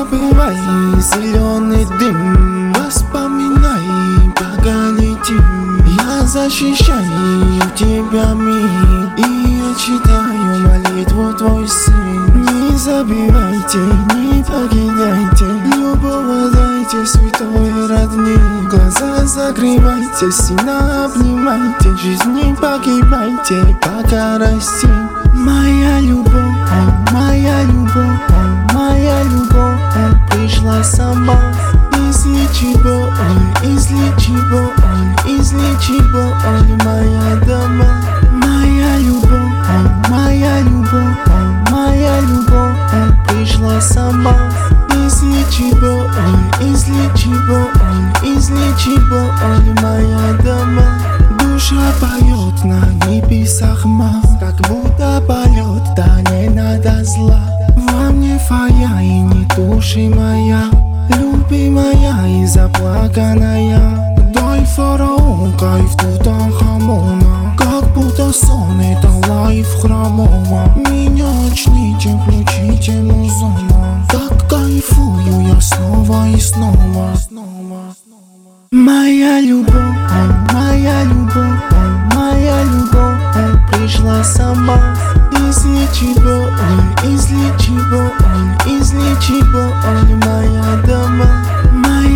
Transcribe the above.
забывай зеленый дым, воспоминай, пока летим. Я защищаю тебя, мир, и я читаю молитву твой сын. Не забивайте, не покидайте, любого дайте, святой родник. Глаза закрывайте, сильно обнимайте, жизнь не погибайте, пока расти. Моя любовь, моя любовь, моя любовь пришла сама. Излечи боль, излечи боль, излечи боль, моя дома. Моя любовь, моя любовь, моя любовь пришла сама. Излечи боль, излечи боль, излечи боль, моя дома. Душа поет на небесах мав, как будто полет, да не надо зла. Во мне твоя и не души моя, любимая и заплаканная. Дай фараон кайф Тутанхамона, как будто сон, это лайф хромого. Меня очните, включите музона, так кайфую я снова и снова. Моя любовь, моя любовь, моя любовь пришла сама. Излечи боль, излечи боль, излечи боль, моя дома.